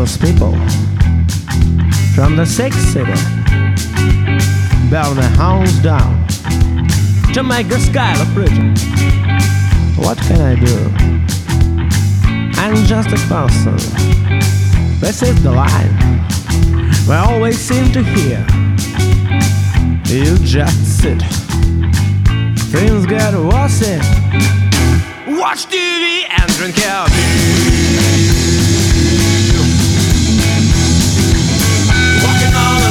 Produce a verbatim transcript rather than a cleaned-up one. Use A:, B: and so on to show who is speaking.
A: those people from the sixth city burn the house down to make the sky look pretty. What can I do? I'm just a person. This is the line we always seem to hear. You just sit. Things get worse. Watch T V and drink your beer. Walking on